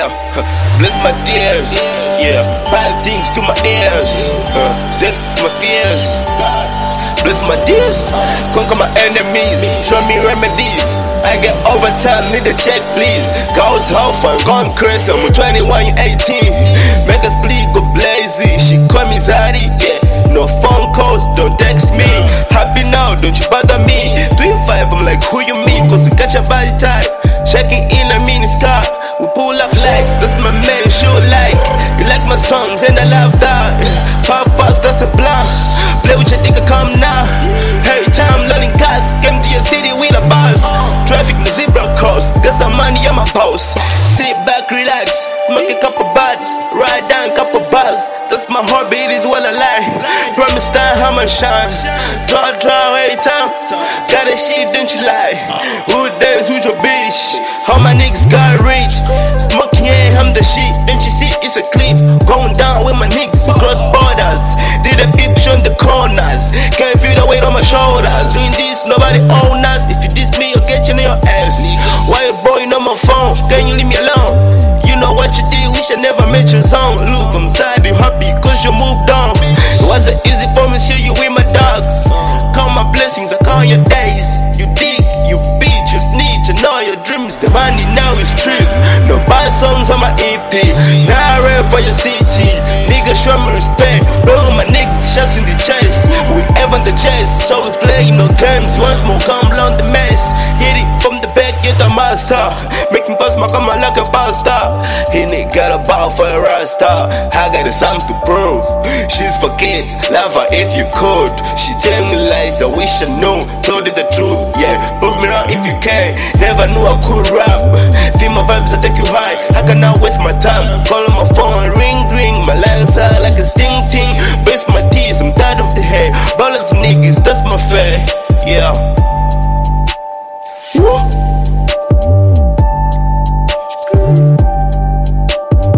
Yeah, bless my tears. Yeah, bad things to my ears. Death my fears. Bless my tears. Conquer my enemies. Show me remedies. I get overtime, need a check please. Goes home for gone crazy. I'm 21, you 18. Make us bleed, go blazy. She call me Zari, yeah. No phone calls, don't text me. Happy now, don't you bother me. 25, I'm like, who you mean? Cause we catch a body type. Shaking in a mini skirt. We pull up like, that's my man, show like. You like my songs and I love that. Pop pass, that's a blunt. Play with your nigga, come now. Every time loading gas, came to your city with a bus. Traffic, no zebra cross, got some money, I'm a boss. Sit back, relax, smoke a couple buds, ride down a couple bars. That's my heartbeat, is what I like. Promise time, how much shine. Draw every time. Got that shit, don't you lie? Who dance with your bitch? How my niggas got rich? Smoking, yeah, I'm the shit. Don't you see, it's a clip. Going down with my niggas, cross borders. Did a peep show in the corners. Can't feel the weight on my shoulders. Doing this, nobody own us. If you diss me, I'll get you in your ass. Why you blowing on my phone? Can you leave me alone? You know what you did, we should never mention song. Look, I'm sad, you happy cause you moved on. It wasn't easy for me, share you with my dogs. Count my blessings, I count your days. You dig, you beat, just need to know your dreams. The money now is trip. No buy songs on my EP. Now I rap for your city. Nigga, show me respect. Blow my niggas, shots in the chest. We ever the chest, so we play no games. Once more, come blow the mess. Hit it from the back, get the master. Make me bust my camera like a bastard. He nigga got a ball for a rasta. I got something to prove. She's for kids, love her if you could. She tell me lies, I wish I knew. Told you the truth, yeah. Prove me wrong if you can. Never knew I could rap. Feel my vibes, I take you high. I cannot waste my time. Call on my phone, ring, ring. My lines are like a sting, ting. Base my teeth, I'm tired of the hair. Ballad niggas, that's my fare, yeah. Woo.